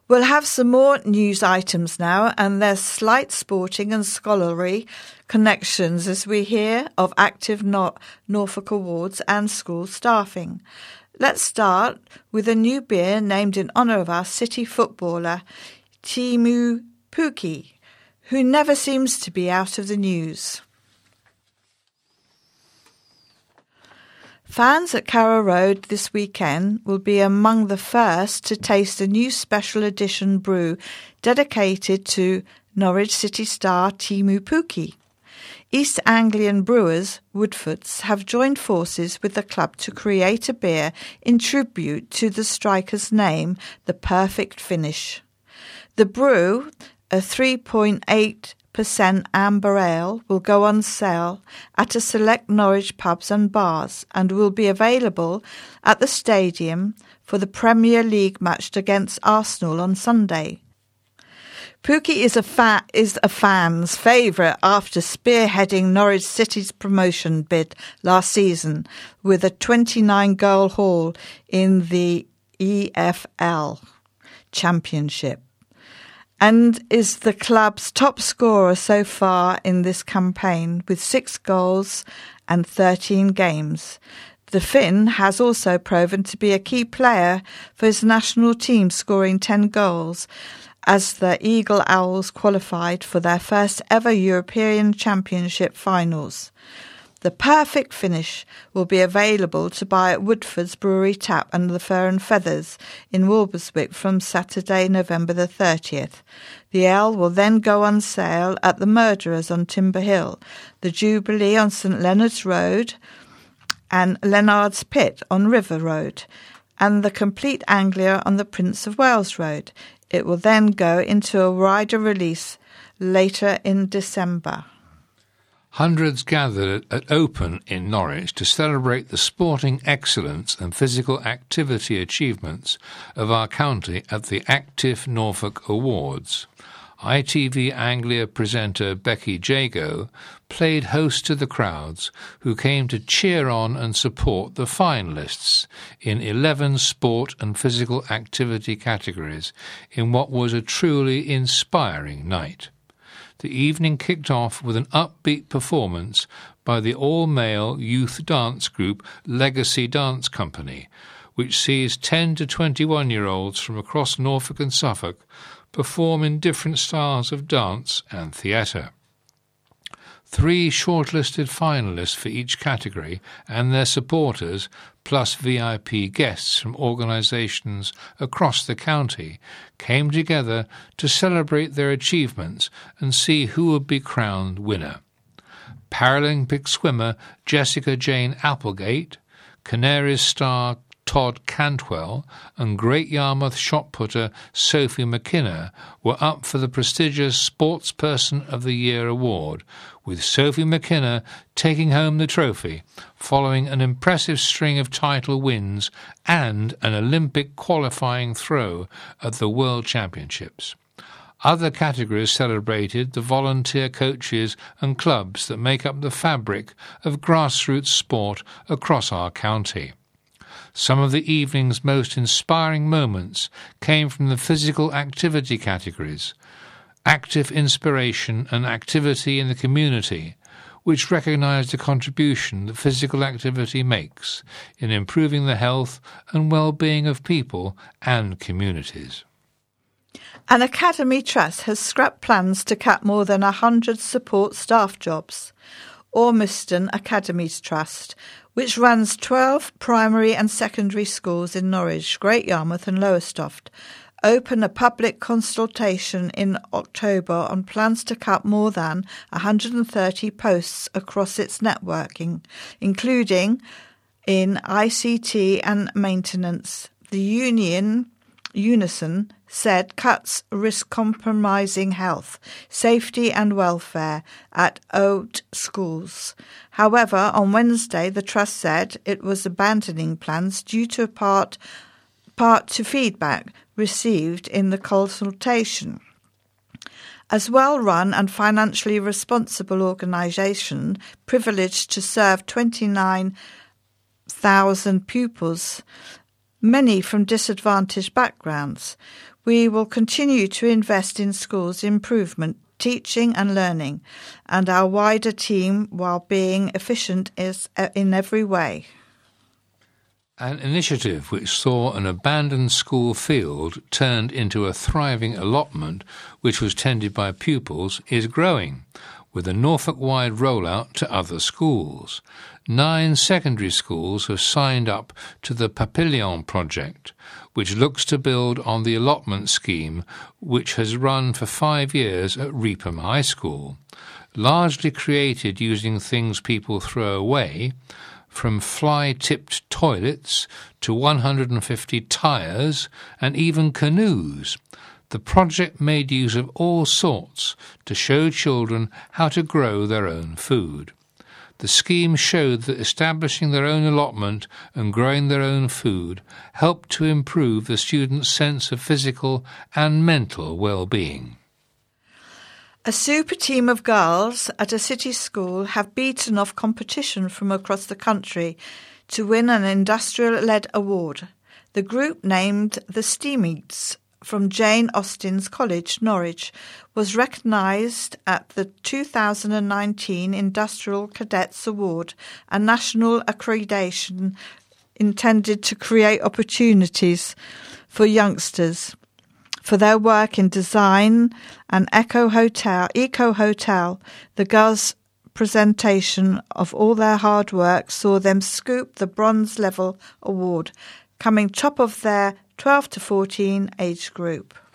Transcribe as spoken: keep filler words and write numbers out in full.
We'll have some more news items now, and there's slight sporting and scholarly connections as we hear of active Nor- Norfolk Awards and school staffing. Let's start with a new beer named in honour of our city footballer, Teemu Pukki, who never seems to be out of the news. Fans at Carrow Road this weekend will be among the first to taste a new special edition brew dedicated to Norwich City star Teemu Pukki. East Anglian brewers, Woodfords, have joined forces with the club to create a beer in tribute to the striker's name, The Perfect Finish. The brew, a three point eight percent amber ale, will go on sale at a select Norwich pubs and bars and will be available at the stadium for the Premier League match against Arsenal on Sunday. Pukki is a, fa- is a fan's favourite after spearheading Norwich City's promotion bid last season with a twenty-nine goal haul in the E F L Championship, and is the club's top scorer so far in this campaign with six goals and thirteen games. The Finn has also proven to be a key player for his national team, scoring ten goals as the Eagle Owls qualified for their first ever European Championship finals. The Perfect Finish will be available to buy at Woodford's Brewery Tap and the Fur and Feathers in Walberswick from Saturday, November the thirtieth. The ale will then go on sale at the Murderers on Timber Hill, the Jubilee on St Leonard's Road and Leonard's Pit on River Road, and the Complete Anglia on the Prince of Wales Road. It will then go into a wider release later in December. Hundreds gathered at Open in Norwich to celebrate the sporting excellence and physical activity achievements of our county at the Active Norfolk Awards. I T V Anglia presenter Becky Jago played host to the crowds who came to cheer on and support the finalists in eleven sport and physical activity categories in what was a truly inspiring night. The evening kicked off with an upbeat performance by the all-male youth dance group Legacy Dance Company, which sees ten to twenty-one-year-olds from across Norfolk and Suffolk perform in different styles of dance and theatre. Three shortlisted finalists for each category and their supporters, plus V I P guests from organisations across the county, came together to celebrate their achievements and see who would be crowned winner. Paralympic swimmer Jessica Jane Applegate, Canaries star Todd Cantwell and Great Yarmouth shot putter Sophie McKinnon were up for the prestigious Sportsperson of the Year award, with Sophie McKinnon taking home the trophy following an impressive string of title wins and an Olympic qualifying throw at the World Championships. Other categories celebrated the volunteer coaches and clubs that make up the fabric of grassroots sport across our county. Some of the evening's most inspiring moments came from the physical activity categories, active inspiration and activity in the community, which recognised the contribution that physical activity makes in improving the health and well-being of people and communities. An Academy Trust has scrapped plans to cap more than one hundred support staff jobs. Ormiston Academies Trust, which runs twelve primary and secondary schools in Norwich, Great Yarmouth and Lowestoft, opened a public consultation in October on plans to cut more than one hundred thirty posts across its networking, including in I C T and maintenance. The union, Unison, said cuts risk compromising health, safety and welfare at old schools. However, on Wednesday, the Trust said it was abandoning plans due to part, part to feedback received in the consultation. As well-run and financially responsible organisation, privileged to serve twenty-nine thousand pupils many from disadvantaged backgrounds. We will continue to invest in schools' improvement, teaching and learning, and our wider team while being efficient is in every way. An initiative which saw an abandoned school field turned into a thriving allotment which was tended by pupils is growing, with a Norfolk-wide rollout to other schools. Nine secondary schools have signed up to the Papillon project, which looks to build on the allotment scheme which has run for five years at Reepham High School. Largely created using things people throw away, from fly-tipped toilets to one hundred fifty tyres and even canoes. The project made use of all sorts to show children how to grow their own food. The scheme showed that establishing their own allotment and growing their own food helped to improve the students' sense of physical and mental well-being. A super team of girls at a city school have beaten off competition from across the country to win an industrial-led award. The group, named the Steamites from Jane Austen's College, Norwich, was recognised at the two thousand nineteen Industrial Cadets Award, a national accreditation intended to create opportunities for youngsters for their work in design and eco hotel, eco hotel. The girls' presentation of all their hard work saw them scoop the bronze level award, coming top of their twelve to fourteen age group.